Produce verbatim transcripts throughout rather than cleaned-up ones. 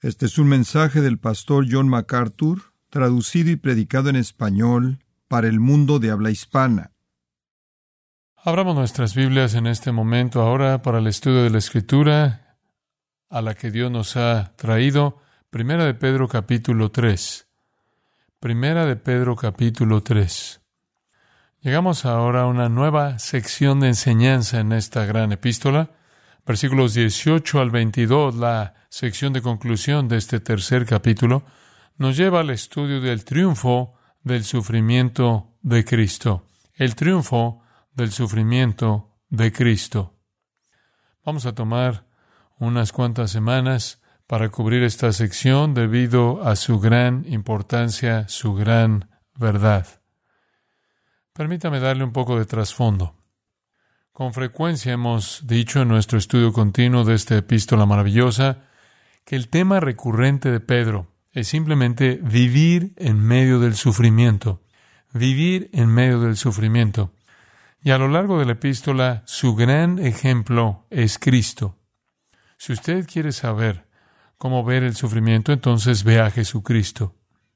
Este es un mensaje del pastor John MacArthur, traducido y predicado en español para el mundo de habla hispana. Abramos nuestras Biblias en este momento ahora para el estudio de la Escritura a la que Dios nos ha traído. Primera de Pedro capítulo tres. Primera de Pedro capítulo tres. Llegamos ahora a una nueva sección de enseñanza en esta gran epístola. Versículos dieciocho al veintidós, la sección de conclusión de este tercer capítulo, nos lleva al estudio del triunfo del sufrimiento de Cristo. El triunfo del sufrimiento de Cristo. Vamos a tomar unas cuantas semanas para cubrir esta sección debido a su gran importancia, su gran verdad. Permítame darle un poco de trasfondo. Con frecuencia hemos dicho en nuestro estudio continuo de esta epístola maravillosa que el tema recurrente de Pedro es simplemente vivir en medio del sufrimiento. Vivir en medio del sufrimiento. Y a lo largo de la epístola, su gran ejemplo es Cristo. Si usted quiere saber cómo ver el sufrimiento, entonces vea a Jesucristo.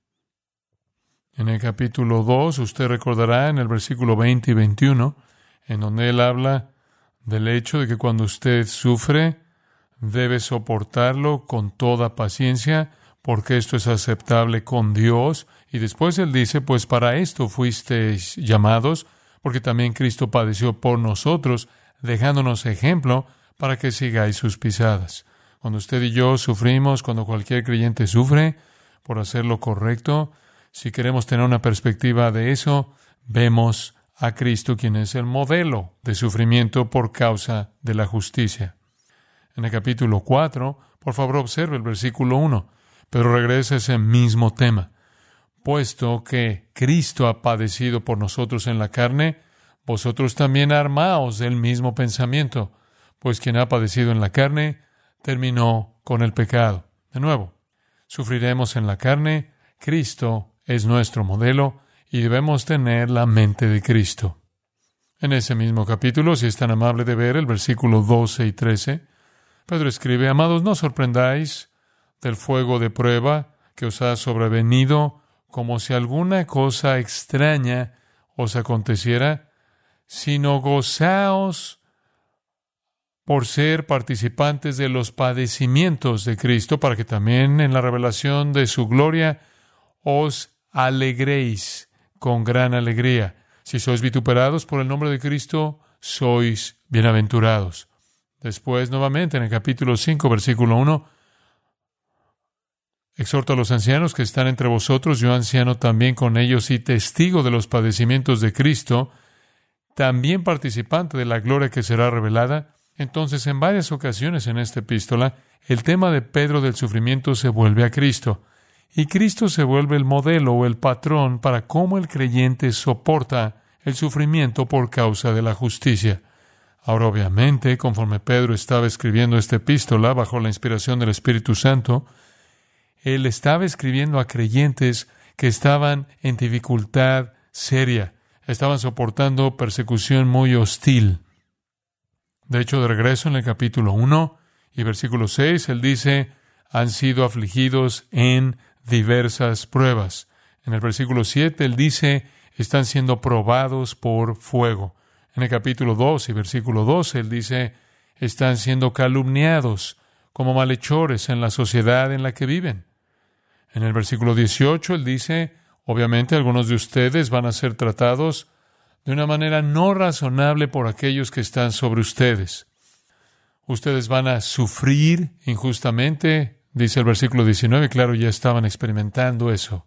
En el capítulo dos, usted recordará en el versículo veinte y veintiuno, en donde él habla del hecho de que cuando usted sufre, debe soportarlo con toda paciencia, porque esto es aceptable con Dios. Y después él dice, pues para esto fuisteis llamados, porque también Cristo padeció por nosotros, dejándonos ejemplo para que sigáis sus pisadas. Cuando usted y yo sufrimos, cuando cualquier creyente sufre por hacer lo correcto, si queremos tener una perspectiva de eso, vemos a Cristo, quien es el modelo de sufrimiento por causa de la justicia. En el capítulo cuatro, por favor observe el versículo uno, pero regresa a ese mismo tema. Puesto que Cristo ha padecido por nosotros en la carne, vosotros también armaos del mismo pensamiento, pues quien ha padecido en la carne, terminó con el pecado. De nuevo, sufriremos en la carne, Cristo es nuestro modelo, y debemos tener la mente de Cristo. En ese mismo capítulo, si es tan amable de ver el versículo doce y trece, Pedro escribe, amados, no sorprendáis del fuego de prueba que os ha sobrevenido, como si alguna cosa extraña os aconteciera, sino gozaos por ser participantes de los padecimientos de Cristo, para que también en la revelación de su gloria os alegréis con gran alegría. Si sois vituperados por el nombre de Cristo, sois bienaventurados. Después, nuevamente, en el capítulo cinco, versículo uno, exhorto a los ancianos que están entre vosotros, yo anciano también con ellos y testigo de los padecimientos de Cristo, también participante de la gloria que será revelada. Entonces, en varias ocasiones en esta epístola, el tema de Pedro del sufrimiento se vuelve a Cristo. Y Cristo se vuelve el modelo o el patrón para cómo el creyente soporta el sufrimiento por causa de la justicia. Ahora, obviamente, conforme Pedro estaba escribiendo esta epístola bajo la inspiración del Espíritu Santo, él estaba escribiendo a creyentes que estaban en dificultad seria, estaban soportando persecución muy hostil. De hecho, de regreso en el capítulo uno y versículo seis, él dice, han sido afligidos en diversas pruebas. En el versículo siete, él dice, están siendo probados por fuego. En el capítulo dos y versículo doce, él dice, están siendo calumniados como malhechores en la sociedad en la que viven. En el versículo dieciocho, él dice, obviamente algunos de ustedes van a ser tratados de una manera no razonable por aquellos que están sobre ustedes. Ustedes van a sufrir injustamente, dice el versículo diecinueve, claro, ya estaban experimentando eso.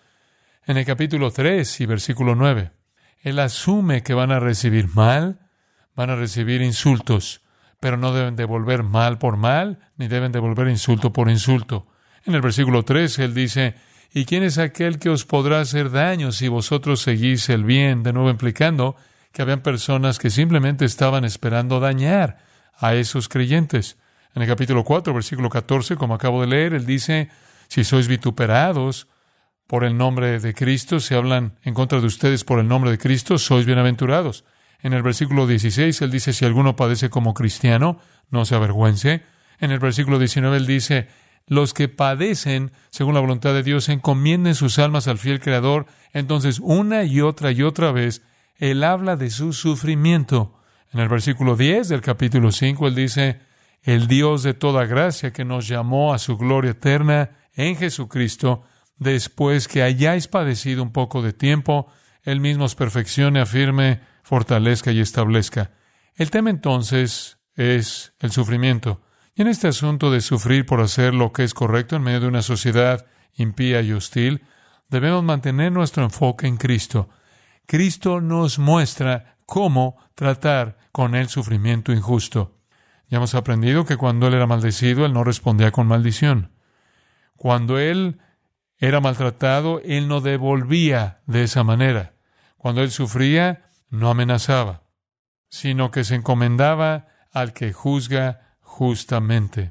En el capítulo tres y versículo nueve, él asume que van a recibir mal, van a recibir insultos, pero no deben devolver mal por mal, ni deben devolver insulto por insulto. En el versículo tres, él dice, ¿y quién es aquel que os podrá hacer daño si vosotros seguís el bien? De nuevo implicando que habían personas que simplemente estaban esperando dañar a esos creyentes. En el capítulo cuatro, versículo catorce, como acabo de leer, él dice, si sois vituperados por el nombre de Cristo, si hablan en contra de ustedes por el nombre de Cristo, sois bienaventurados. En el versículo dieciséis, él dice, si alguno padece como cristiano, no se avergüence. En el versículo diecinueve, él dice, los que padecen según la voluntad de Dios encomienden sus almas al fiel Creador. Entonces, una y otra y otra vez, Él habla de su sufrimiento. En el versículo diez del capítulo cinco, Él dice, el Dios de toda gracia que nos llamó a su gloria eterna en Jesucristo, después que hayáis padecido un poco de tiempo, Él mismo os perfeccione, afirme, fortalezca y establezca. El tema entonces es el sufrimiento. Y en este asunto de sufrir por hacer lo que es correcto en medio de una sociedad impía y hostil, debemos mantener nuestro enfoque en Cristo. Cristo nos muestra cómo tratar con el sufrimiento injusto. Ya hemos aprendido que cuando Él era maldecido, Él no respondía con maldición. Cuando Él era maltratado, Él no devolvía de esa manera. Cuando Él sufría, no amenazaba, sino que se encomendaba al que juzga justamente.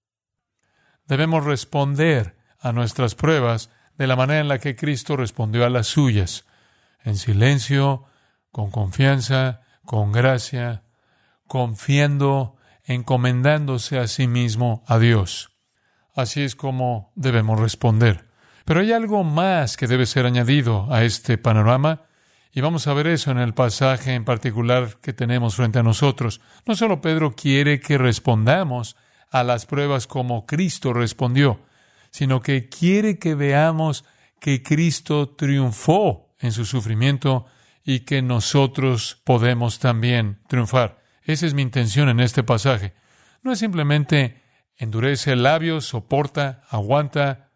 Debemos responder a nuestras pruebas de la manera en la que Cristo respondió a las suyas, en silencio, con confianza, con gracia, confiando, encomendándose a sí mismo a Dios. Así es como debemos responder. Pero hay algo más que debe ser añadido a este panorama, y vamos a ver eso en el pasaje en particular que tenemos frente a nosotros. No solo Pedro quiere que respondamos a las pruebas como Cristo respondió, sino que quiere que veamos que Cristo triunfó en su sufrimiento y que nosotros podemos también triunfar. Esa es mi intención en este pasaje. No es simplemente endurece el labio, soporta, aguanta.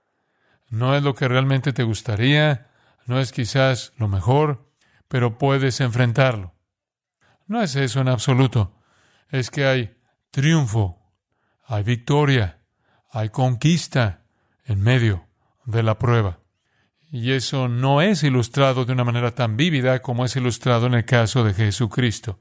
No es lo que realmente te gustaría, no es quizás lo mejor, pero puedes enfrentarlo. No es eso en absoluto. Es que hay triunfo, hay victoria, hay conquista en medio de la prueba. Y eso no es ilustrado de una manera tan vívida como es ilustrado en el caso de Jesucristo.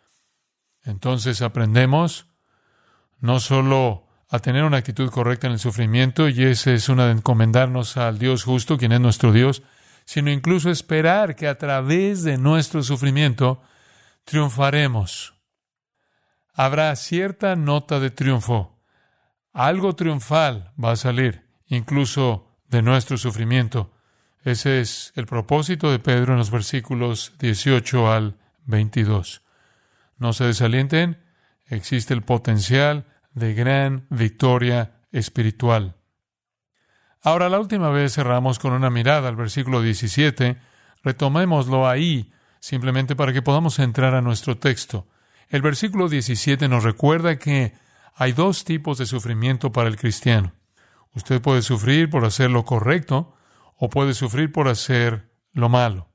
Entonces aprendemos no solo a tener una actitud correcta en el sufrimiento, y esa es una de encomendarnos al Dios justo, quien es nuestro Dios, sino incluso esperar que a través de nuestro sufrimiento triunfaremos. Habrá cierta nota de triunfo. Algo triunfal va a salir, incluso de nuestro sufrimiento. Ese es el propósito de Pedro en los versículos dieciocho al veintidós. No se desalienten, existe el potencial de gran victoria espiritual. Ahora, la última vez cerramos con una mirada al versículo diecisiete. Retomémoslo ahí, simplemente para que podamos entrar a nuestro texto. El versículo diecisiete nos recuerda que hay dos tipos de sufrimiento para el cristiano. Usted puede sufrir por hacer lo correcto o puede sufrir por hacer lo malo.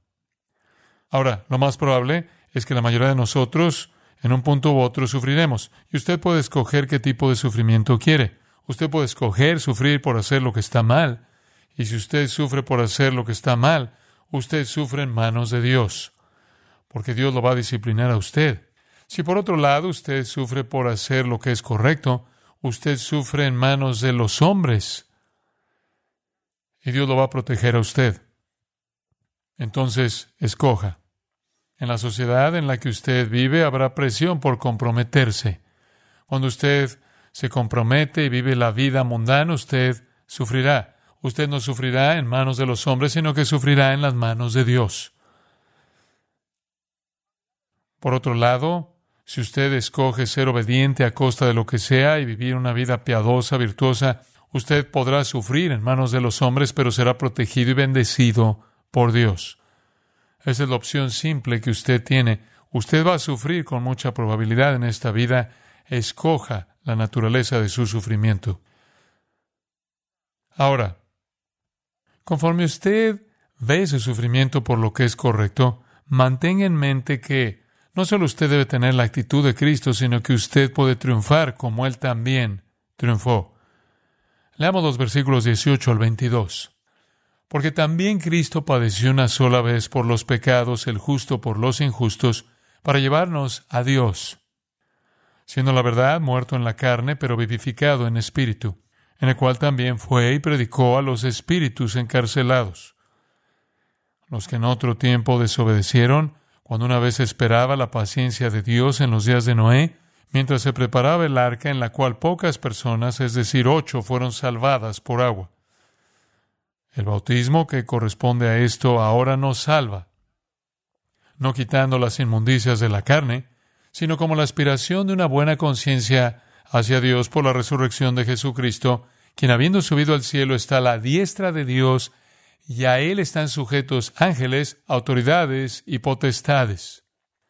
Ahora, lo más probable es que la mayoría de nosotros, en un punto u otro, sufriremos. Y usted puede escoger qué tipo de sufrimiento quiere. Usted puede escoger sufrir por hacer lo que está mal. Y si usted sufre por hacer lo que está mal, usted sufre en manos de Dios, porque Dios lo va a disciplinar a usted. Si por otro lado usted sufre por hacer lo que es correcto, usted sufre en manos de los hombres, y Dios lo va a proteger a usted. Entonces, escoja. En la sociedad en la que usted vive habrá presión por comprometerse. Cuando usted se compromete y vive la vida mundana, usted sufrirá. Usted no sufrirá en manos de los hombres, sino que sufrirá en las manos de Dios. Por otro lado, si usted escoge ser obediente a costa de lo que sea y vivir una vida piadosa, virtuosa, usted podrá sufrir en manos de los hombres, pero será protegido y bendecido por Dios. Esa es la opción simple que usted tiene. Usted va a sufrir con mucha probabilidad en esta vida. Escoja la naturaleza de su sufrimiento. Ahora, conforme usted ve su sufrimiento por lo que es correcto, mantenga en mente que no solo usted debe tener la actitud de Cristo, sino que usted puede triunfar como Él también triunfó. Leamos los versículos dieciocho al veintidós. Porque también Cristo padeció una sola vez por los pecados, el justo por los injustos, para llevarnos a Dios, siendo la verdad muerto en la carne, pero vivificado en espíritu, en el cual también fue y predicó a los espíritus encarcelados, los que en otro tiempo desobedecieron, cuando una vez esperaba la paciencia de Dios en los días de Noé, mientras se preparaba el arca en la cual pocas personas, es decir, ocho, fueron salvadas por agua. El bautismo que corresponde a esto ahora nos salva, no quitando las inmundicias de la carne, sino como la aspiración de una buena conciencia hacia Dios por la resurrección de Jesucristo, quien habiendo subido al cielo está a la diestra de Dios, y a Él están sujetos ángeles, autoridades y potestades.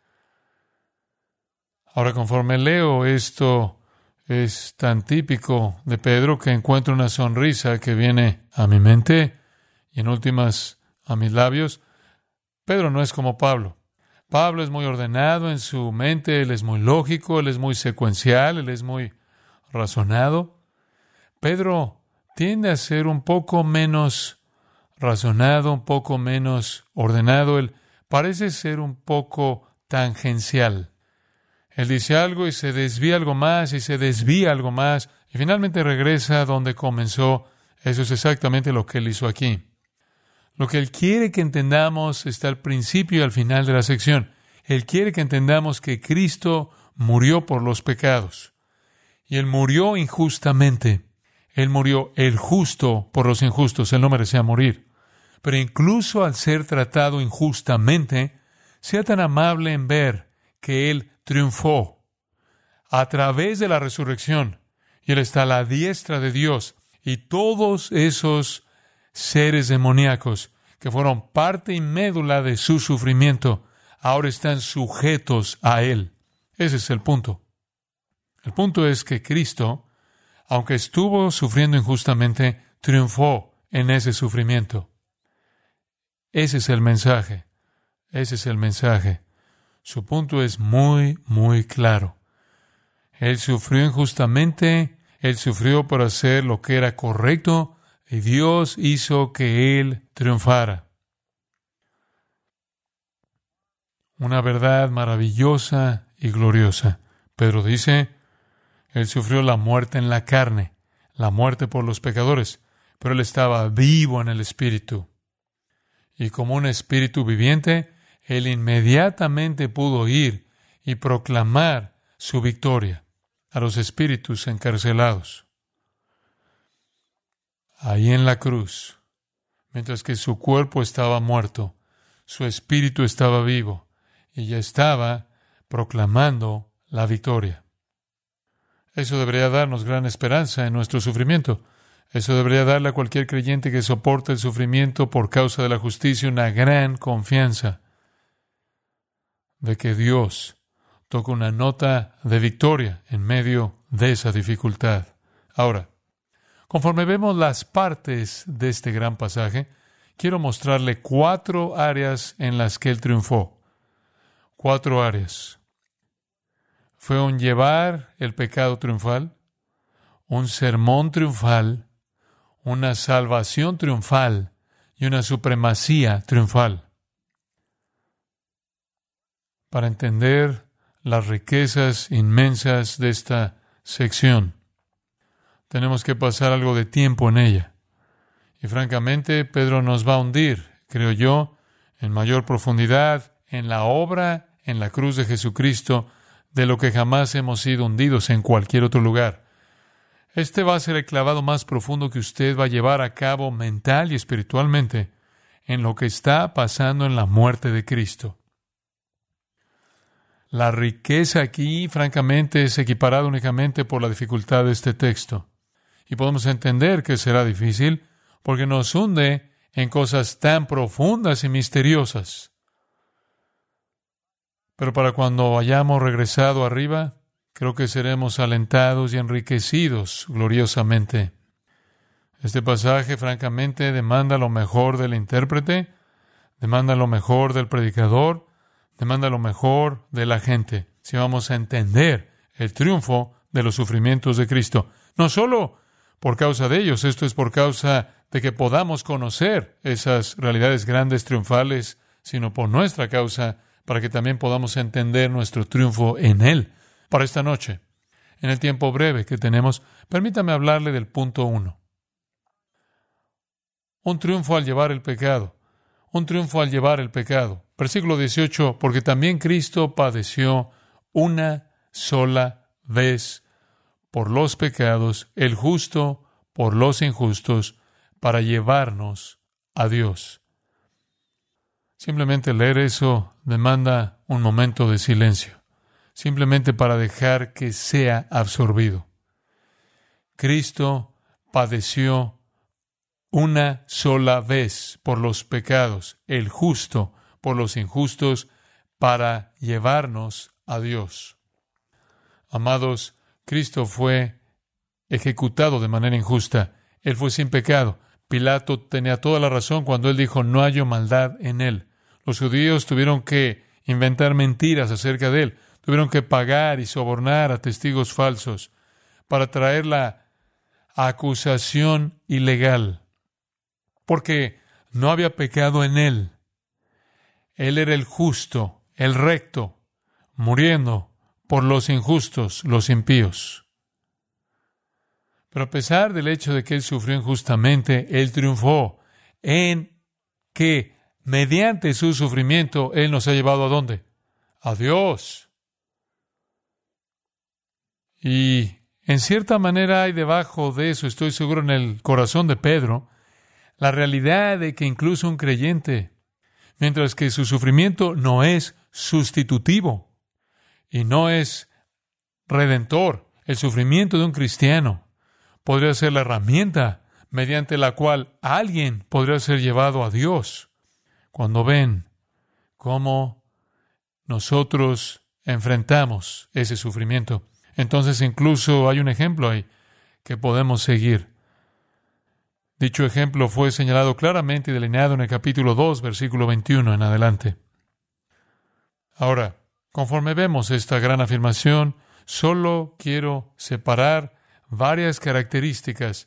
Ahora, conforme leo esto, es tan típico de Pedro que encuentro una sonrisa que viene a mi mente y en últimas a mis labios. Pedro no es como Pablo. Pablo es muy ordenado en su mente, él es muy lógico, él es muy secuencial, él es muy razonado. Pedro tiende a ser un poco menos razonado, un poco menos ordenado. Él parece ser un poco tangencial. Él dice algo y se desvía algo más y se desvía algo más y finalmente regresa a donde comenzó. Eso es exactamente lo que él hizo aquí. Lo que él quiere que entendamos está al principio y al final de la sección. Él quiere que entendamos que Cristo murió por los pecados. Y Él murió injustamente. Él murió el justo por los injustos. Él no merecía morir. Pero incluso al ser tratado injustamente, sea tan amable en ver que Él triunfó a través de la resurrección. Y Él está a la diestra de Dios. Y todos esos seres demoníacos que fueron parte y médula de su sufrimiento, ahora están sujetos a Él. Ese es el punto. El punto es que Cristo, aunque estuvo sufriendo injustamente, triunfó en ese sufrimiento. Ese es el mensaje. Ese es el mensaje. Su punto es muy, muy claro. Él sufrió injustamente, Él sufrió por hacer lo que era correcto, y Dios hizo que Él triunfara. Una verdad maravillosa y gloriosa. Pedro dice, Él sufrió la muerte en la carne, la muerte por los pecadores, pero Él estaba vivo en el Espíritu. Y como un Espíritu viviente, Él inmediatamente pudo ir y proclamar su victoria a los espíritus encarcelados. Ahí en la cruz, mientras que su cuerpo estaba muerto, su espíritu estaba vivo y ya estaba proclamando la victoria. Eso debería darnos gran esperanza en nuestro sufrimiento. Eso debería darle a cualquier creyente que soporte el sufrimiento por causa de la justicia una gran confianza de que Dios toca una nota de victoria en medio de esa dificultad. Ahora, conforme vemos las partes de este gran pasaje, quiero mostrarle cuatro áreas en las que Él triunfó. Cuatro áreas. Fue un llevar el pecado triunfal, un sermón triunfal, una salvación triunfal y una supremacía triunfal. Para entender las riquezas inmensas de esta sección, tenemos que pasar algo de tiempo en ella. Y francamente, Pedro nos va a hundir, creo yo, en mayor profundidad en la obra, en la cruz de Jesucristo, de lo que jamás hemos sido hundidos en cualquier otro lugar. Este va a ser el clavado más profundo que usted va a llevar a cabo mental y espiritualmente en lo que está pasando en la muerte de Cristo. La riqueza aquí, francamente, es equiparada únicamente por la dificultad de este texto. Y podemos entender que será difícil porque nos hunde en cosas tan profundas y misteriosas. Pero para cuando hayamos regresado arriba, creo que seremos alentados y enriquecidos gloriosamente. Este pasaje, francamente, demanda lo mejor del intérprete, demanda lo mejor del predicador, demanda lo mejor de la gente, si vamos a entender el triunfo de los sufrimientos de Cristo. No solo por causa de ellos, esto es por causa de que podamos conocer esas realidades grandes, triunfales, sino por nuestra causa, para que también podamos entender nuestro triunfo en Él. Para esta noche, en el tiempo breve que tenemos, permítame hablarle del punto uno. Un triunfo al llevar el pecado. Un triunfo al llevar el pecado. Versículo dieciocho, porque también Cristo padeció una sola vez por los pecados, el justo por los injustos, para llevarnos a Dios. Simplemente leer eso demanda un momento de silencio, simplemente para dejar que sea absorbido. Cristo padeció una sola vez por los pecados, el justo por los injustos, para llevarnos a Dios. Amados, Cristo fue ejecutado de manera injusta. Él fue sin pecado. Pilato tenía toda la razón cuando él dijo, no hallo maldad en él. Los judíos tuvieron que inventar mentiras acerca de él. Tuvieron que pagar y sobornar a testigos falsos para traer la acusación ilegal, porque no había pecado en él. Él era el justo, el recto, muriendo por los injustos, los impíos. Pero a pesar del hecho de que él sufrió injustamente, él triunfó en que mediante su sufrimiento él nos ha llevado ¿a dónde? A Dios. Y en cierta manera hay debajo de eso, estoy seguro, en el corazón de Pedro, la realidad de que incluso un creyente, mientras que su sufrimiento no es sustitutivo y no es redentor, el sufrimiento de un cristiano podría ser la herramienta mediante la cual alguien podría ser llevado a Dios. Cuando ven cómo nosotros enfrentamos ese sufrimiento, entonces incluso hay un ejemplo ahí que podemos seguir. Dicho ejemplo fue señalado claramente y delineado en el capítulo dos, versículo veintiuno en adelante. Ahora, conforme vemos esta gran afirmación, solo quiero separar varias características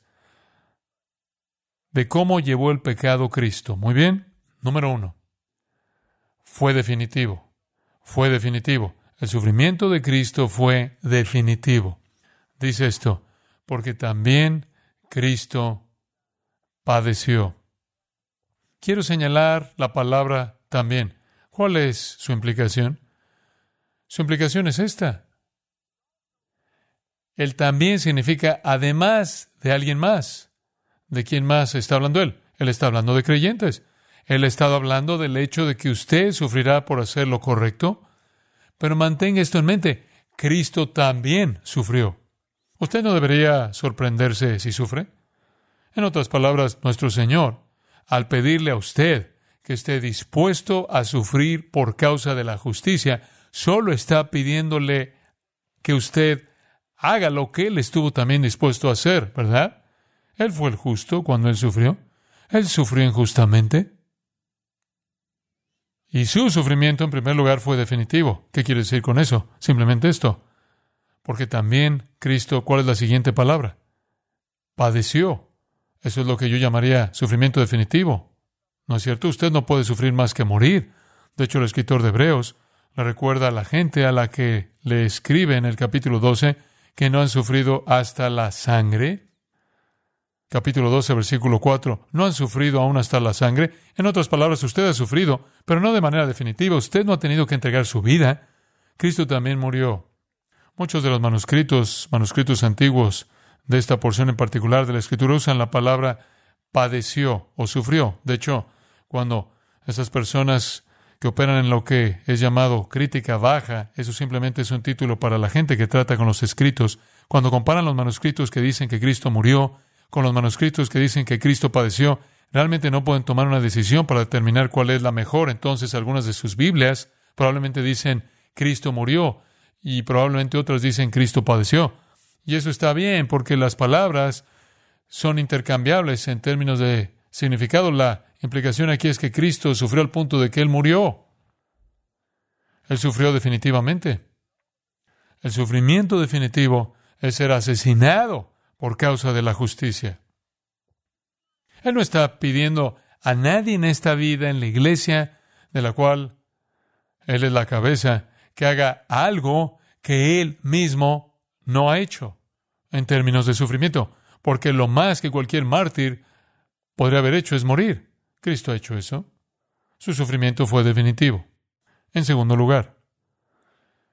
de cómo llevó el pecado Cristo. Muy bien. Número uno. Fue definitivo. Fue definitivo. El sufrimiento de Cristo fue definitivo. Dice esto, porque también Cristo padeció. Quiero señalar la palabra también. ¿Cuál es su implicación? Su implicación es esta. El también significa además de alguien más. ¿De quién más está hablando él? Él está hablando de creyentes. Él ha estado hablando del hecho de que usted sufrirá por hacer lo correcto. Pero mantenga esto en mente. Cristo también sufrió. Usted no debería sorprenderse si sufre. En otras palabras, nuestro Señor, al pedirle a usted que esté dispuesto a sufrir por causa de la justicia, solo está pidiéndole que usted haga lo que Él estuvo también dispuesto a hacer, ¿verdad? Él fue el justo cuando Él sufrió. Él sufrió injustamente. Y su sufrimiento, en primer lugar, fue definitivo. ¿Qué quiere decir con eso? Simplemente esto. Porque también Cristo, ¿cuál es la siguiente palabra? Padeció. Eso es lo que yo llamaría sufrimiento definitivo. ¿No es cierto? Usted no puede sufrir más que morir. De hecho, el escritor de Hebreos le recuerda a la gente a la que le escribe en el capítulo doce que no han sufrido hasta la sangre. Capítulo doce, versículo cuatro. No han sufrido aún hasta la sangre. En otras palabras, usted ha sufrido, pero no de manera definitiva. Usted no ha tenido que entregar su vida. Cristo también murió. Muchos de los manuscritos, manuscritos antiguos de esta porción en particular de la Escritura usan la palabra padeció o sufrió. De hecho, cuando esas personas que operan en lo que es llamado crítica baja, eso simplemente es un título para la gente que trata con los escritos. Cuando comparan los manuscritos que dicen que Cristo murió con los manuscritos que dicen que Cristo padeció, realmente no pueden tomar una decisión para determinar cuál es la mejor. Entonces, algunas de sus Biblias probablemente dicen Cristo murió y probablemente otras dicen Cristo padeció. Y eso está bien porque las palabras son intercambiables en términos de significado. La implicación aquí es que Cristo sufrió al punto de que Él murió. Él sufrió definitivamente. El sufrimiento definitivo es ser asesinado por causa de la justicia. Él no está pidiendo a nadie en esta vida, en la iglesia, de la cual Él es la cabeza, que haga algo que Él mismo no ha hecho en términos de sufrimiento, porque lo más que cualquier mártir podría haber hecho es morir. Cristo ha hecho eso. Su sufrimiento fue definitivo. En segundo lugar,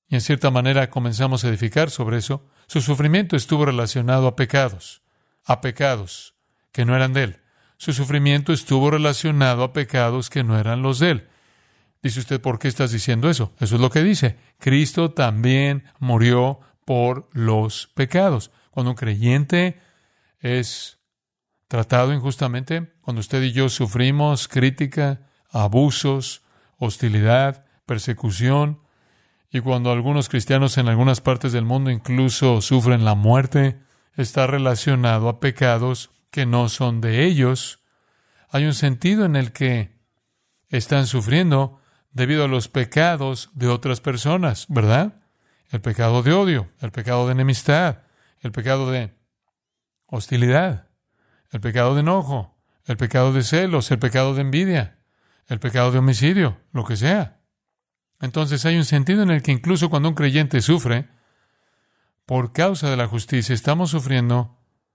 Y en cierta manera comenzamos a edificar sobre eso. Su sufrimiento estuvo relacionado a pecados, a pecados que no eran de Él. Su sufrimiento estuvo relacionado a pecados que no eran los de Él. Dice usted, ¿por qué estás diciendo eso? Eso es lo que dice. Cristo también murió por los pecados. Cuando un creyente es tratado injustamente, cuando usted y yo sufrimos crítica, abusos, hostilidad, persecución, y cuando algunos cristianos en algunas partes del mundo incluso sufren la muerte, está relacionado a pecados que no son de ellos. Hay un sentido en el que están sufriendo debido a los pecados de otras personas, ¿verdad? El pecado de odio, el pecado de enemistad, el pecado de hostilidad, el pecado de enojo, el pecado de celos, el pecado de envidia, el pecado de homicidio, lo que sea. Entonces hay un sentido en el que incluso cuando un creyente sufre, por causa de la justicia, estamos sufriendo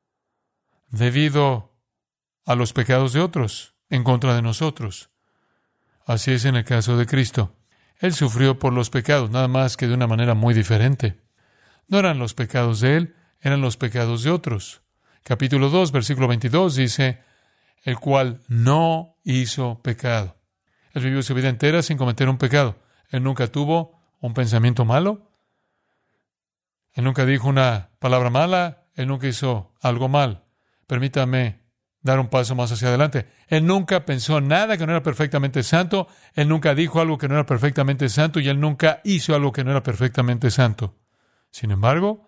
debido a los pecados de otros, en contra de nosotros. Así es en el caso de Cristo. Él sufrió por los pecados, nada más que de una manera muy diferente. No eran los pecados de Él, eran los pecados de otros. Capítulo dos, versículo veintidós dice, el cual no hizo pecado. Él vivió su vida entera sin cometer un pecado. Él nunca tuvo un pensamiento malo. Él nunca dijo una palabra mala. Él nunca hizo algo mal. Permítame dar un paso más hacia adelante. Él nunca pensó nada que no era perfectamente santo. Él nunca dijo algo que no era perfectamente santo. Y Él nunca hizo algo que no era perfectamente santo. Sin embargo,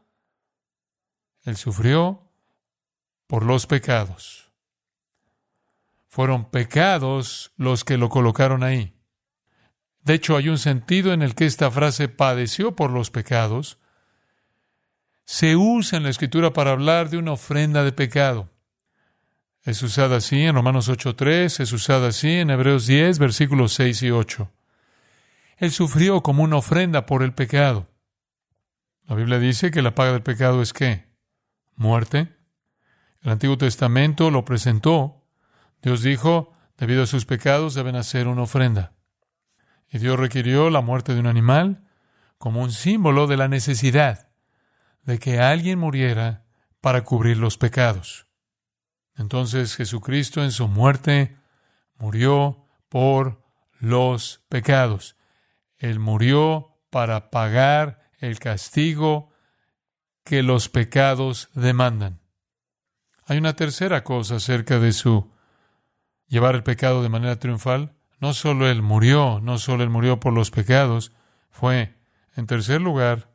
Él sufrió por los pecados. Fueron pecados los que lo colocaron ahí. De hecho, hay un sentido en el que esta frase padeció por los pecados. Se usa en la Escritura para hablar de una ofrenda de pecado. Es usada así en Romanos ocho tres, es usada así en Hebreos diez, versículos seis y ocho. Él sufrió como una ofrenda por el pecado. La Biblia dice que la paga del pecado es ¿qué? Muerte. El Antiguo Testamento lo presentó. Dios dijo, debido a sus pecados deben hacer una ofrenda. Y Dios requirió la muerte de un animal como un símbolo de la necesidad de que alguien muriera para cubrir los pecados. Entonces Jesucristo en su muerte murió por los pecados. Él murió para pagar el castigo que los pecados demandan. Hay una tercera cosa acerca de su llevar el pecado de manera triunfal. No solo Él murió, no solo Él murió por los pecados, fue, en tercer lugar,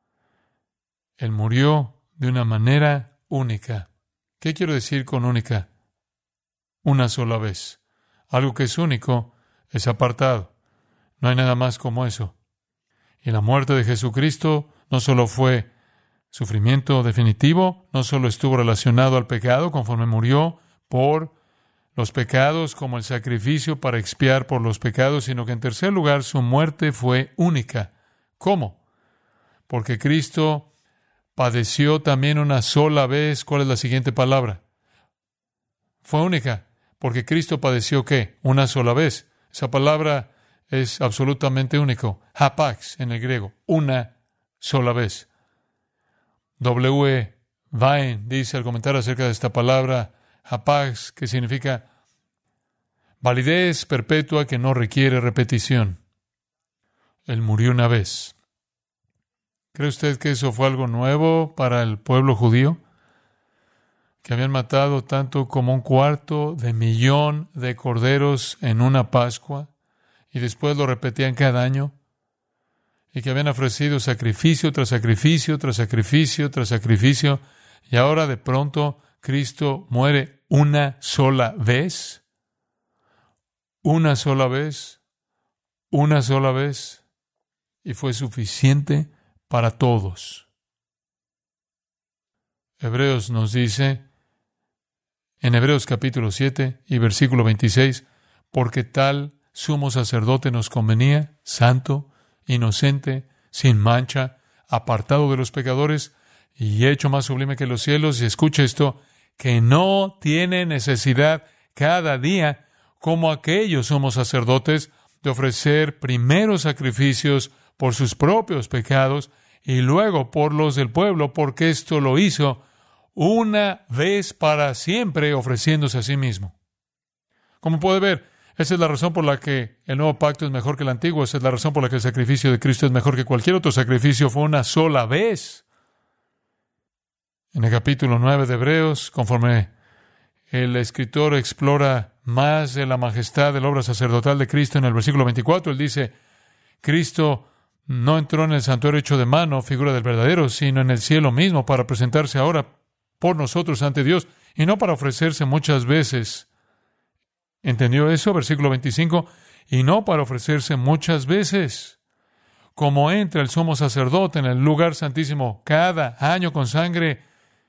Él murió de una manera única. ¿Qué quiero decir con única? Una sola vez. Algo que es único es apartado. No hay nada más como eso. Y la muerte de Jesucristo no solo fue sufrimiento definitivo, no solo estuvo relacionado al pecado conforme murió por los pecados como el sacrificio para expiar por los pecados, sino que en tercer lugar su muerte fue única. ¿Cómo? Porque Cristo padeció también una sola vez. ¿Cuál es la siguiente palabra? Fue única, porque Cristo padeció ¿qué? Una sola vez. Esa palabra es absolutamente único. Hapax en el griego, una sola vez. W. Vine dice al comentar acerca de esta palabra, hapax, que significa validez perpetua que no requiere repetición. Él murió una vez. ¿Cree usted que eso fue algo nuevo para el pueblo judío? Que habían matado tanto como un cuarto de millón de corderos en una Pascua y después lo repetían cada año. Y que habían ofrecido sacrificio tras sacrificio, tras sacrificio, tras sacrificio. Y ahora de pronto Cristo muere una sola vez. Una sola vez. Una sola vez. Y fue suficiente para todos. Hebreos nos dice, en Hebreos capítulo siete y versículo veintiséis, porque tal sumo sacerdote nos convenía, santo, inocente, sin mancha, apartado de los pecadores y hecho más sublime que los cielos. Y escucha esto, que no tiene necesidad cada día, como aquellos somos sacerdotes, de ofrecer primeros sacrificios por sus propios pecados y luego por los del pueblo, porque esto lo hizo una vez para siempre, ofreciéndose a sí mismo. Como puede ver, esa es la razón por la que el nuevo pacto es mejor que el antiguo. Esa es la razón por la que el sacrificio de Cristo es mejor que cualquier otro sacrificio. Fue una sola vez. En el capítulo nueve de Hebreos, conforme el escritor explora más de la majestad de la obra sacerdotal de Cristo, en el versículo veinticuatro, él dice, Cristo no entró en el santuario hecho de mano, figura del verdadero, sino en el cielo mismo, para presentarse ahora por nosotros ante Dios, y no para ofrecerse muchas veces. ¿Entendió eso? Versículo veinticinco, y no para ofrecerse muchas veces, como entra el sumo sacerdote en el lugar santísimo cada año con sangre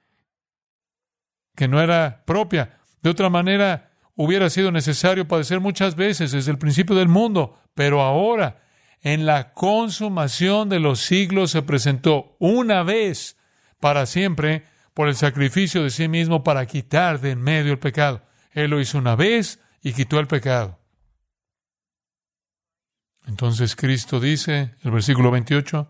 que no era propia. De otra manera, hubiera sido necesario padecer muchas veces desde el principio del mundo, pero ahora, en la consumación de los siglos, se presentó una vez para siempre por el sacrificio de sí mismo para quitar de en medio el pecado. Él lo hizo una vez y quitó el pecado. Entonces Cristo dice, el versículo veintiocho,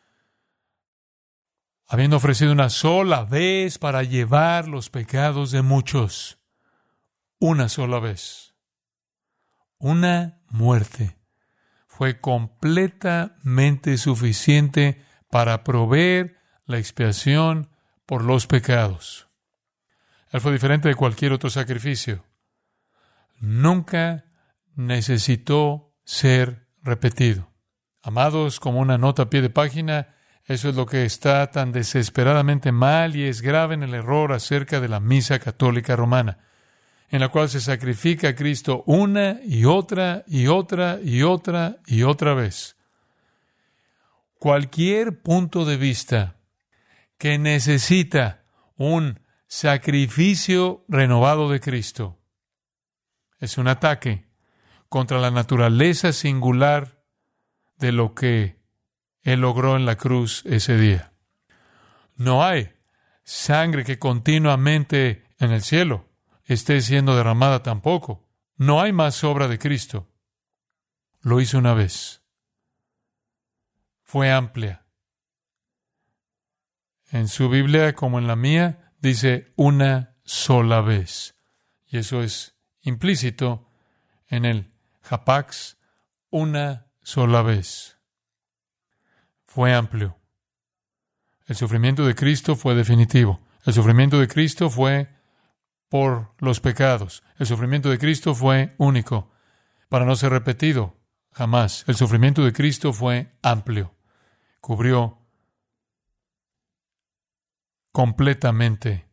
habiendo ofrecido una sola vez para llevar los pecados de muchos, una sola vez, una muerte, fue completamente suficiente para proveer la expiación por los pecados. Él fue diferente de cualquier otro sacrificio. Nunca necesitó ser repetido. Amados, como una nota a pie de página, eso es lo que está tan desesperadamente mal y es grave en el error acerca de la misa católica romana, en la cual se sacrifica a Cristo una y otra y otra y otra y otra vez. Cualquier punto de vista que necesita un sacrificio renovado de Cristo es un ataque contra la naturaleza singular de lo que Él logró en la cruz ese día. No hay sangre que continuamente en el cielo esté siendo derramada tampoco. No hay más obra de Cristo. Lo hizo una vez. Fue amplia. En su Biblia, como en la mía, dice una sola vez. Y eso es implícito en el Hapax, una sola vez. Fue amplio. El sufrimiento de Cristo fue definitivo. El sufrimiento de Cristo fue por los pecados. El sufrimiento de Cristo fue único, para no ser repetido jamás. El sufrimiento de Cristo fue amplio. Cubrió completamente.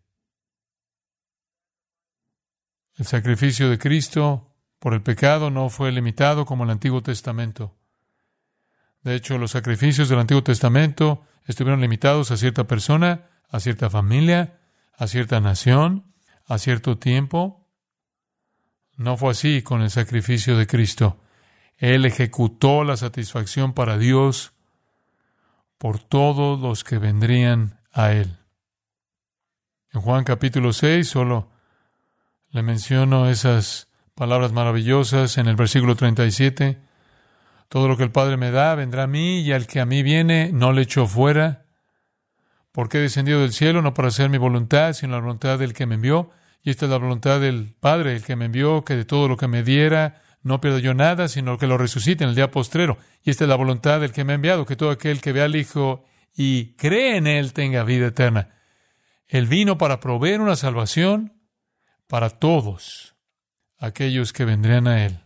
El sacrificio de Cristo por el pecado no fue limitado como el Antiguo Testamento. De hecho, los sacrificios del Antiguo Testamento estuvieron limitados a cierta persona, a cierta familia, a cierta nación, a cierto tiempo. No fue así con el sacrificio de Cristo. Él ejecutó la satisfacción para Dios por todos los que vendrían a Él. En Juan capítulo seis, solo le menciono esas palabras maravillosas en el versículo treinta y siete. Todo lo que el Padre me da vendrá a mí, y al que a mí viene no le echo fuera. Porque he descendido del cielo no para hacer mi voluntad, sino la voluntad del que me envió. Y esta es la voluntad del Padre, el que me envió, que de todo lo que me diera no pierda yo nada, sino que lo resucite en el día postrero. Y esta es la voluntad del que me ha enviado, que todo aquel que vea al Hijo y cree en Él tenga vida eterna. Él vino para proveer una salvación para todos aquellos que vendrían a Él.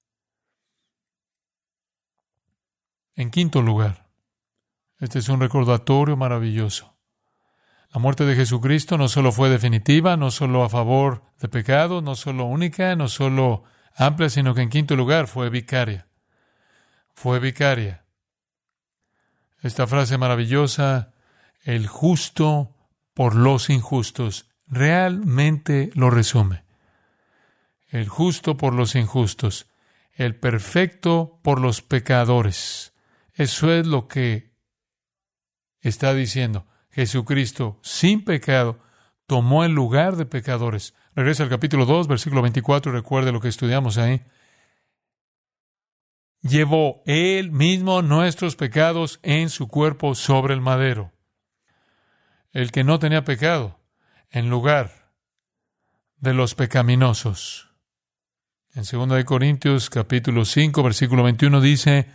En quinto lugar, este es un recordatorio maravilloso. La muerte de Jesucristo no solo fue definitiva, no solo a favor de pecado, no solo única, no solo amplia, sino que en quinto lugar fue vicaria. Fue vicaria. Esta frase maravillosa, el justo por los injustos, realmente lo resume. El justo por los injustos, el perfecto por los pecadores. Eso es lo que está diciendo. Jesucristo, sin pecado, tomó el lugar de pecadores. Regresa al capítulo dos, versículo veinticuatro, y recuerde lo que estudiamos ahí. llevó Él mismo nuestros pecados en su cuerpo sobre el madero. El que no tenía pecado, en lugar de los pecaminosos. En segunda de Corintios, capítulo cinco, versículo veintiuno, dice,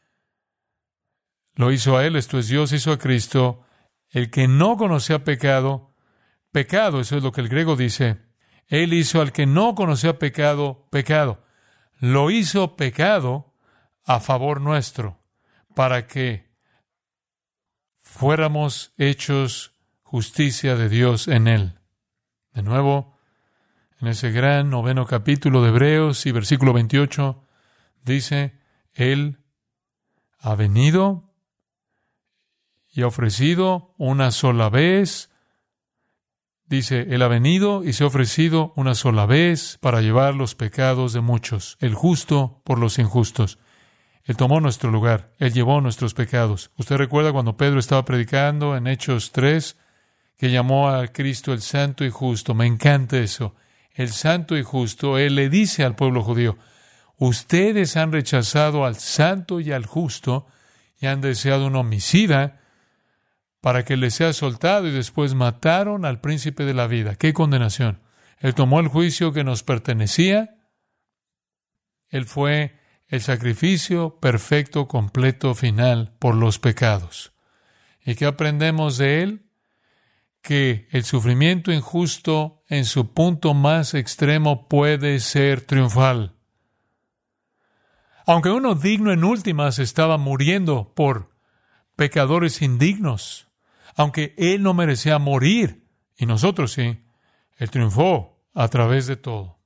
lo hizo a Él, esto es Dios, hizo a Cristo, el que no conocía pecado, pecado, eso es lo que el griego dice, Él hizo al que no conocía pecado, pecado. Lo hizo pecado a favor nuestro, para que fuéramos hechos justicia de Dios en Él. De nuevo, en ese gran noveno capítulo de Hebreos y versículo veintiocho, dice, Él ha venido y ha ofrecido una sola vez. Dice, Él ha venido y se ha ofrecido una sola vez para llevar los pecados de muchos, el justo por los injustos. Él tomó nuestro lugar, Él llevó nuestros pecados. ¿Usted recuerda cuando Pedro estaba predicando en Hechos tres, que llamó a Cristo el Santo y Justo? Me encanta eso. El Santo y Justo, Él le dice al pueblo judío, ustedes han rechazado al Santo y al Justo y han deseado un homicida para que le sea soltado y después mataron al príncipe de la vida. ¡Qué condenación! Él tomó el juicio que nos pertenecía. Él fue el sacrificio perfecto, completo, final por los pecados. ¿Y qué aprendemos de Él? Que el sufrimiento injusto en su punto más extremo puede ser triunfal. Aunque uno digno en últimas estaba muriendo por pecadores indignos, aunque Él no merecía morir, y nosotros sí, Él triunfó a través de todo.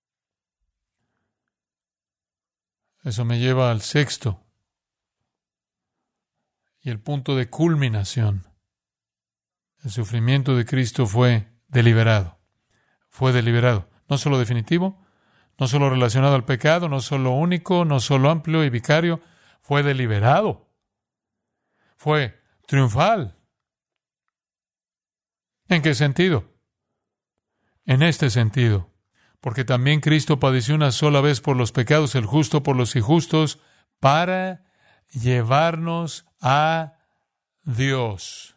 Eso me lleva al sexto y el punto de culminación. El sufrimiento de Cristo fue deliberado. Fue deliberado. No solo definitivo, no solo relacionado al pecado, no solo único, no solo amplio y vicario. Fue deliberado. Fue triunfal. ¿En qué sentido? En este sentido. Porque también Cristo padeció una sola vez por los pecados, el justo por los injustos, para llevarnos a Dios.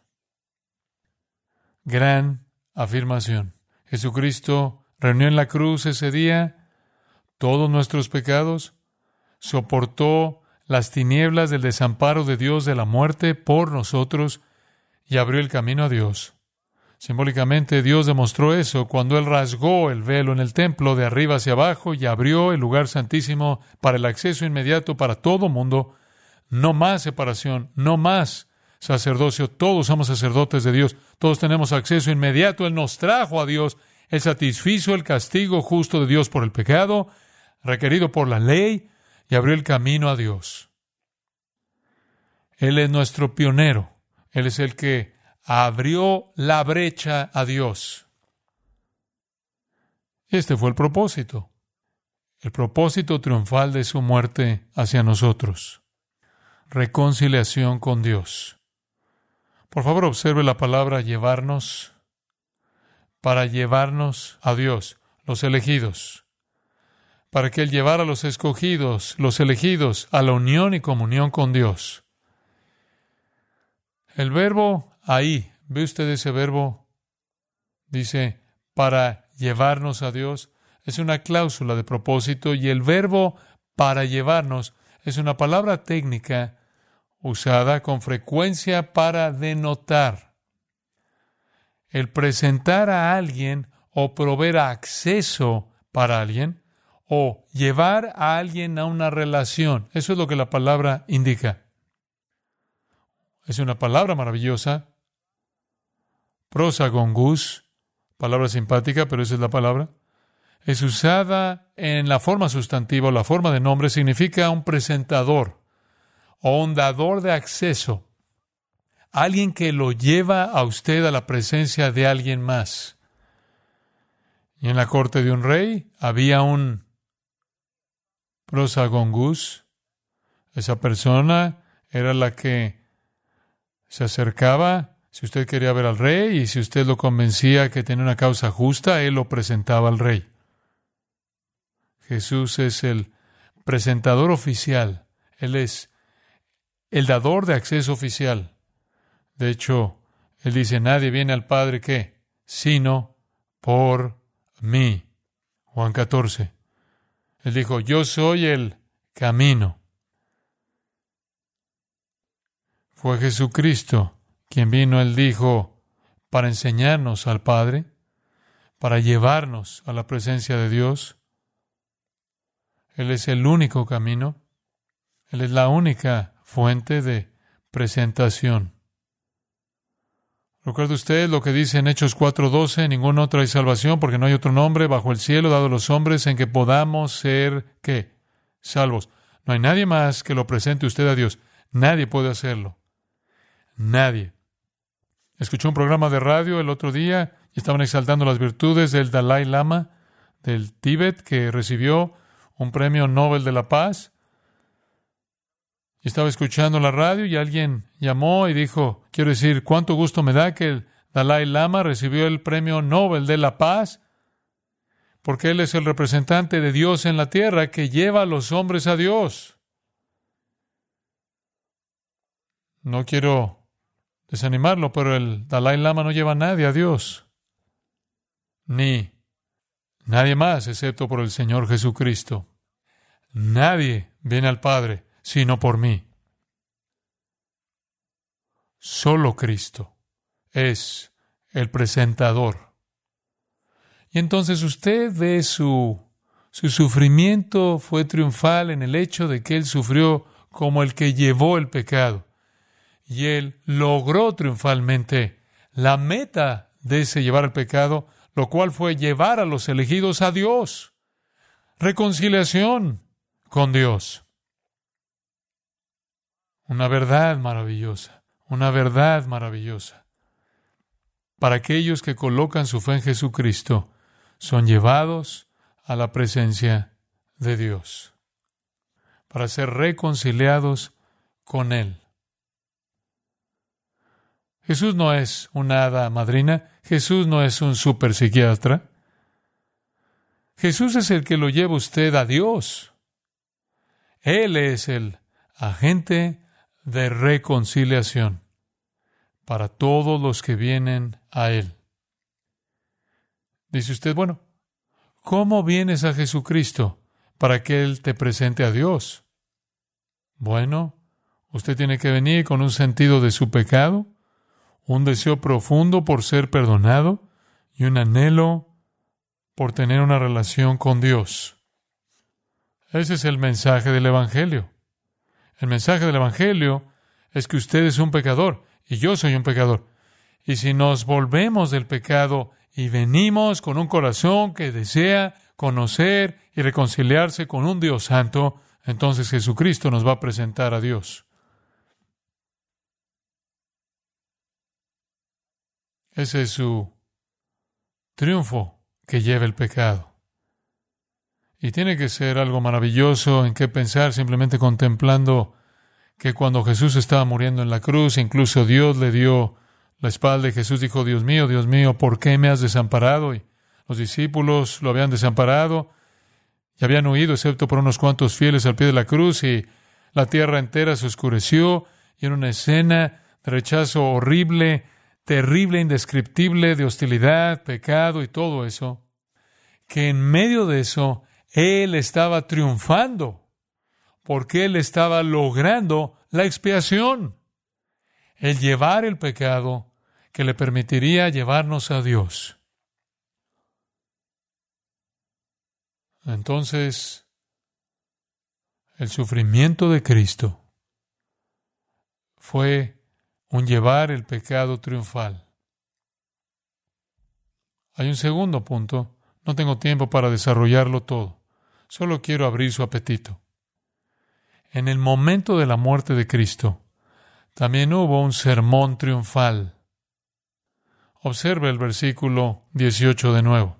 Gran afirmación. Jesucristo reunió en la cruz ese día todos nuestros pecados, soportó las tinieblas del desamparo de Dios, de la muerte, por nosotros, y abrió el camino a Dios. Simbólicamente, Dios demostró eso cuando Él rasgó el velo en el templo de arriba hacia abajo y abrió el lugar santísimo para el acceso inmediato para todo mundo. No más separación, no más sacerdocio. Todos somos sacerdotes de Dios. Todos tenemos acceso inmediato. Él nos trajo a Dios. Él satisfizo el castigo justo de Dios por el pecado, requerido por la ley, y abrió el camino a Dios. Él es nuestro pionero. Él es el que abrió la brecha a Dios. Este fue el propósito. El propósito triunfal de su muerte hacia nosotros. Reconciliación con Dios. Por favor, observe la palabra llevarnos, para llevarnos a Dios, los elegidos, para que Él llevara a los escogidos, los elegidos, a la unión y comunión con Dios. El verbo ahí, ¿ve usted ese verbo? Dice, para llevarnos a Dios, es una cláusula de propósito, y el verbo para llevarnos es una palabra técnica usada con frecuencia para denotar el presentar a alguien o proveer acceso para alguien o llevar a alguien a una relación. Eso es lo que la palabra indica. Es una palabra maravillosa. Prosagongus, palabra simpática, pero esa es la palabra. Es usada en la forma sustantiva o la forma de nombre, significa un presentador o un dador de acceso. Alguien que lo lleva a usted a la presencia de alguien más. Y en la corte de un rey había un prosagongus. Esa persona era la que se acercaba, si usted quería ver al rey, y si usted lo convencía que tenía una causa justa, él lo presentaba al rey. Jesús es el presentador oficial, Él es el dador de acceso oficial. De hecho, Él dice, nadie viene al Padre, ¿qué? Sino por mí. Juan catorce. Él dijo, yo soy el camino. Fue Jesucristo quien vino, Él dijo, para enseñarnos al Padre, para llevarnos a la presencia de Dios. Él es el único camino. Él es la única fuente de presentación. ¿Recuerda usted lo que dice en Hechos cuatro doce? Ningún otro hay salvación, porque no hay otro nombre bajo el cielo dado a los hombres en que podamos ser, ¿qué? Salvos. No hay nadie más que lo presente usted a Dios. Nadie puede hacerlo. Nadie. Escuché un programa de radio el otro día y estaban exaltando las virtudes del Dalai Lama del Tíbet, que recibió un premio Nobel de la Paz. Y estaba escuchando la radio y alguien llamó y dijo, quiero decir, cuánto gusto me da que el Dalai Lama recibió el premio Nobel de la Paz, porque él es el representante de Dios en la tierra que lleva a los hombres a Dios. No quiero desanimarlo, pero el Dalai Lama no lleva a nadie a Dios, ni nadie más excepto por el Señor Jesucristo. Nadie viene al Padre sino por mí. Solo Cristo es el presentador. Y entonces usted ve su, su sufrimiento fue triunfal en el hecho de que Él sufrió como el que llevó el pecado. Y Él logró triunfalmente la meta de ese llevar el pecado, lo cual fue llevar a los elegidos a Dios. Reconciliación con Dios. Una verdad maravillosa, una verdad maravillosa. Para aquellos que colocan su fe en Jesucristo, son llevados a la presencia de Dios, para ser reconciliados con Él. Jesús no es una hada madrina, Jesús no es un super psiquiatra. Jesús es el que lo lleva usted a Dios. Él es el agente de reconciliación para todos los que vienen a Él. Dice usted, bueno, ¿cómo vienes a Jesucristo para que Él te presente a Dios? Bueno, usted tiene que venir con un sentido de su pecado, un deseo profundo por ser perdonado y un anhelo por tener una relación con Dios. Ese es el mensaje del Evangelio. El mensaje del Evangelio es que usted es un pecador y yo soy un pecador. Y si nos volvemos del pecado y venimos con un corazón que desea conocer y reconciliarse con un Dios santo, entonces Jesucristo nos va a presentar a Dios. Ese es su triunfo que lleva el pecado. Y tiene que ser algo maravilloso en qué pensar simplemente contemplando que cuando Jesús estaba muriendo en la cruz, incluso Dios le dio la espalda y Jesús dijo, Dios mío, Dios mío, ¿por qué me has desamparado? Y los discípulos lo habían desamparado y habían huido, excepto por unos cuantos fieles al pie de la cruz, y la tierra entera se oscureció y era una escena de rechazo horrible, terrible, indescriptible, de hostilidad, pecado y todo eso, que en medio de eso Él estaba triunfando, porque Él estaba logrando la expiación, el llevar el pecado que le permitiría llevarnos a Dios. Entonces, el sufrimiento de Cristo fue un llevar el pecado triunfal. Hay un segundo punto. No tengo tiempo para desarrollarlo todo. Solo quiero abrir su apetito. En el momento de la muerte de Cristo, también hubo un sermón triunfal. Observe el versículo dieciocho de nuevo.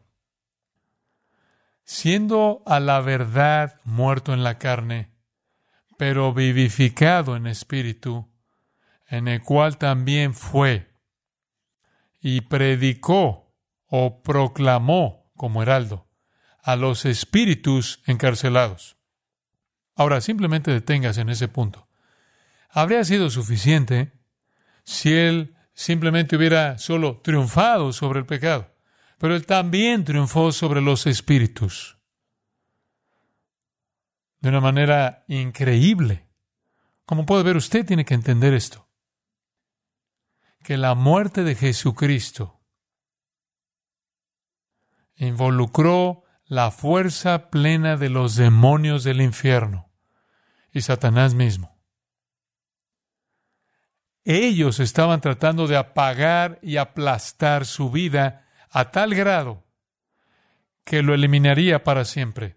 Siendo a la verdad muerto en la carne, pero vivificado en espíritu, en el cual también fue y predicó o proclamó como heraldo a los espíritus encarcelados. Ahora, simplemente deténgase en ese punto. Habría sido suficiente si Él simplemente hubiera solo triunfado sobre el pecado. Pero Él también triunfó sobre los espíritus de una manera increíble. Como puede ver, usted tiene que entender esto. Que la muerte de Jesucristo involucró la fuerza plena de los demonios del infierno y Satanás mismo. Ellos estaban tratando de apagar y aplastar su vida a tal grado que lo eliminaría para siempre.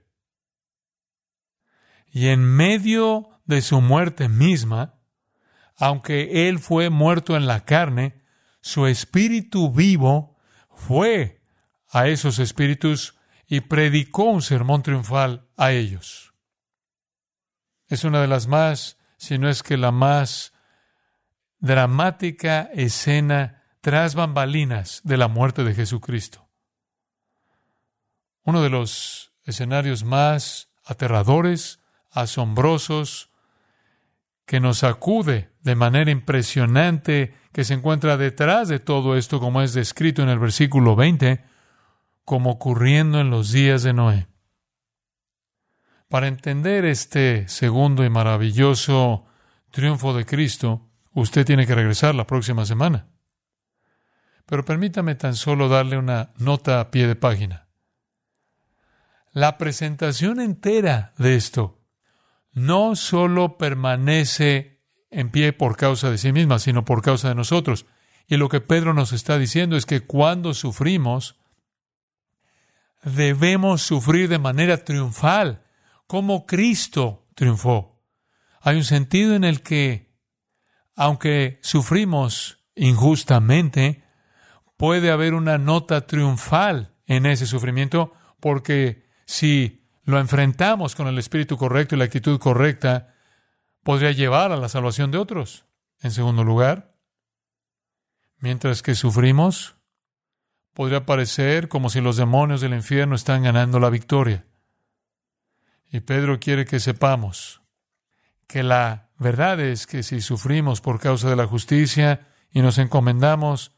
Y en medio de su muerte misma, aunque Él fue muerto en la carne, su espíritu vivo fue a esos espíritus y predicó un sermón triunfal a ellos. Es una de las más, si no es que la más dramática escena tras bambalinas de la muerte de Jesucristo. Uno de los escenarios más aterradores, asombrosos, que nos sacude de manera impresionante, que se encuentra detrás de todo esto, como es descrito en el versículo veinte, como ocurriendo en los días de Noé. Para entender este segundo y maravilloso triunfo de Cristo, usted tiene que regresar la próxima semana. Pero permítame tan solo darle una nota a pie de página. La presentación entera de esto no solo permanece en pie por causa de sí misma, sino por causa de nosotros. Y lo que Pedro nos está diciendo es que cuando sufrimos, debemos sufrir de manera triunfal, como Cristo triunfó. Hay un sentido en el que, aunque sufrimos injustamente, puede haber una nota triunfal en ese sufrimiento, porque si lo enfrentamos con el espíritu correcto y la actitud correcta, podría llevar a la salvación de otros. En segundo lugar, mientras que sufrimos, podría parecer como si los demonios del infierno están ganando la victoria. Y Pedro quiere que sepamos que la verdad es que si sufrimos por causa de la justicia y nos encomendamos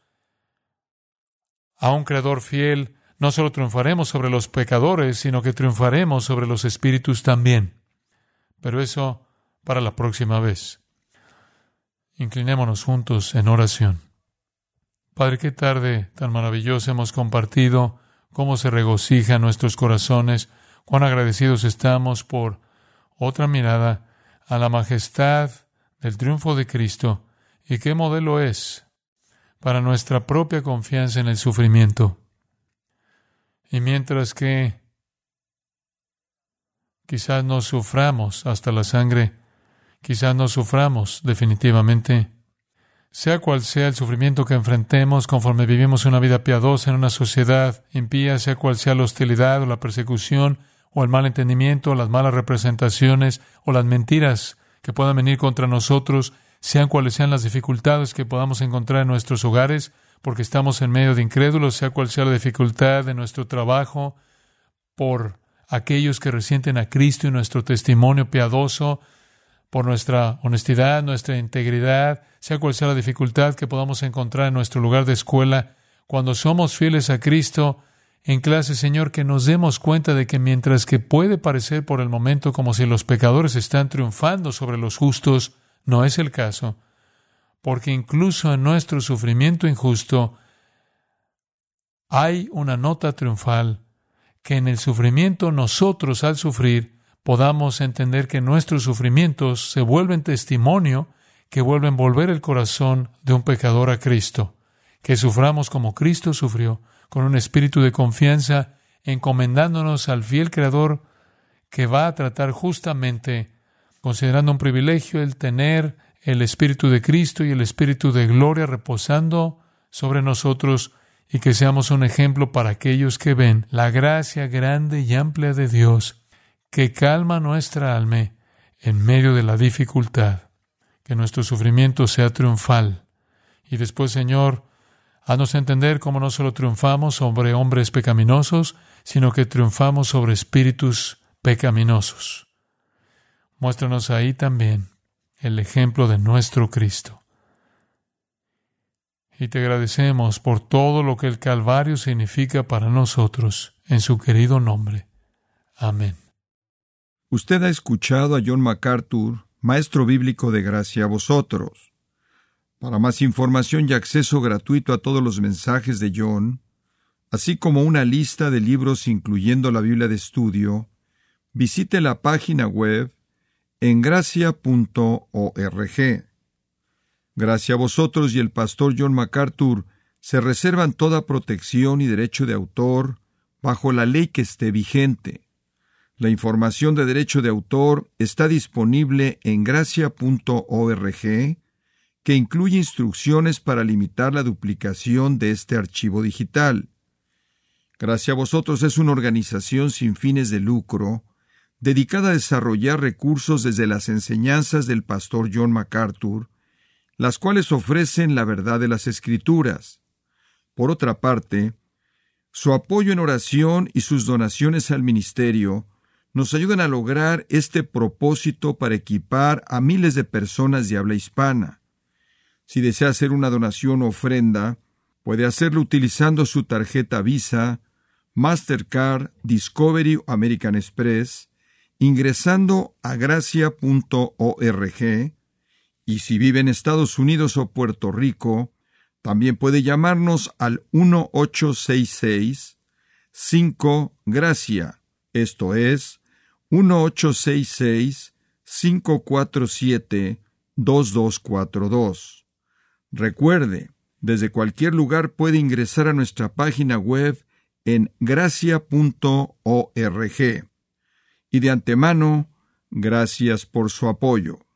a un Creador fiel, no solo triunfaremos sobre los pecadores, sino que triunfaremos sobre los espíritus también. Pero eso para la próxima vez. Inclinémonos juntos en oración. Padre, qué tarde tan maravillosa hemos compartido, cómo se regocijan nuestros corazones, cuán agradecidos estamos por otra mirada a la majestad del triunfo de Cristo y qué modelo es para nuestra propia confianza en el sufrimiento. Y mientras que quizás no suframos hasta la sangre, quizás no suframos definitivamente, sea cual sea el sufrimiento que enfrentemos conforme vivimos una vida piadosa en una sociedad impía, sea cual sea la hostilidad o la persecución o el mal entendimiento o las malas representaciones o las mentiras que puedan venir contra nosotros, sean cuales sean las dificultades que podamos encontrar en nuestros hogares, porque estamos en medio de incrédulos, sea cual sea la dificultad de nuestro trabajo, por aquellos que resienten a Cristo y nuestro testimonio piadoso, por nuestra honestidad, nuestra integridad, sea cual sea la dificultad que podamos encontrar en nuestro lugar de escuela, cuando somos fieles a Cristo en clase, Señor, que nos demos cuenta de que mientras que puede parecer por el momento como si los pecadores están triunfando sobre los justos, no es el caso, porque incluso en nuestro sufrimiento injusto hay una nota triunfal, que en el sufrimiento nosotros al sufrir podamos entender que nuestros sufrimientos se vuelven testimonio, que vuelven volver el corazón de un pecador a Cristo, que suframos como Cristo sufrió, con un espíritu de confianza, encomendándonos al fiel Creador que va a tratar justamente, considerando un privilegio el tener el Espíritu de Cristo y el Espíritu de gloria reposando sobre nosotros, y que seamos un ejemplo para aquellos que ven la gracia grande y amplia de Dios que calma nuestra alma en medio de la dificultad. Que nuestro sufrimiento sea triunfal. Y después, Señor, haznos entender cómo no solo triunfamos sobre hombres pecaminosos, sino que triunfamos sobre espíritus pecaminosos. Muéstranos ahí también el ejemplo de nuestro Cristo. Y te agradecemos por todo lo que el Calvario significa para nosotros, en su querido nombre. Amén. Usted ha escuchado a John MacArthur, maestro bíblico de gracia a vosotros. Para más información y acceso gratuito a todos los mensajes de John, así como una lista de libros incluyendo la Biblia de estudio, visite la página web en gracia punto org. Gracia a vosotros y el pastor John MacArthur se reservan toda protección y derecho de autor bajo la ley que esté vigente. La información de derecho de autor está disponible en gracia punto org, que incluye instrucciones para limitar la duplicación de este archivo digital. Gracia a vosotros es una organización sin fines de lucro, dedicada a desarrollar recursos desde las enseñanzas del pastor John MacArthur, las cuales ofrecen la verdad de las Escrituras. Por otra parte, su apoyo en oración y sus donaciones al ministerio nos ayudan a lograr este propósito para equipar a miles de personas de habla hispana. Si desea hacer una donación o ofrenda, puede hacerlo utilizando su tarjeta Visa, Mastercard, Discovery o American Express, ingresando a gracia punto org, y si vive en Estados Unidos o Puerto Rico, también puede llamarnos al uno ocho seis seis cinco gracia, esto es, uno ocho seis seis cinco cuatro siete dos dos cuatro dos. Recuerde, desde cualquier lugar puede ingresar a nuestra página web en gracia punto org. Y de antemano, gracias por su apoyo.